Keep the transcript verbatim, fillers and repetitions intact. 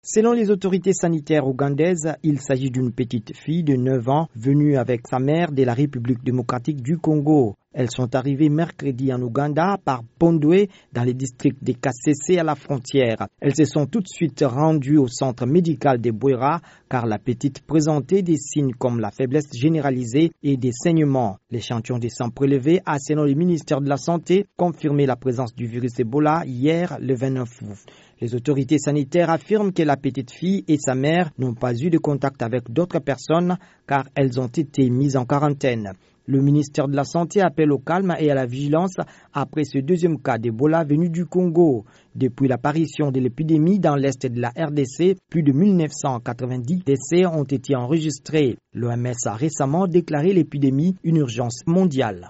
Selon les autorités sanitaires ougandaises, il s'agit d'une petite fille de neuf ans venue avec sa mère de la République démocratique du Congo. Elles sont arrivées mercredi en Ouganda par Pondwe dans le district de Kasese à la frontière. Elles se sont tout de suite rendues au centre médical de Bwera car la petite présentait des signes comme la faiblesse généralisée et des saignements. L'échantillon de sang prélevé a, selon le ministère de la Santé, confirmé la présence du virus Ebola hier, le vingt-neuf août. Les autorités sanitaires affirment que la petite fille et sa mère n'ont pas eu de contact avec d'autres personnes car elles ont été mises en quarantaine. Le ministère de la Santé appelle au calme et à la vigilance après ce deuxième cas d'Ebola venu du Congo. Depuis l'apparition de l'épidémie dans l'est de la R D C, plus de mille neuf cent quatre-vingt-dix décès ont été enregistrés. L'O M S a récemment déclaré l'épidémie une urgence mondiale.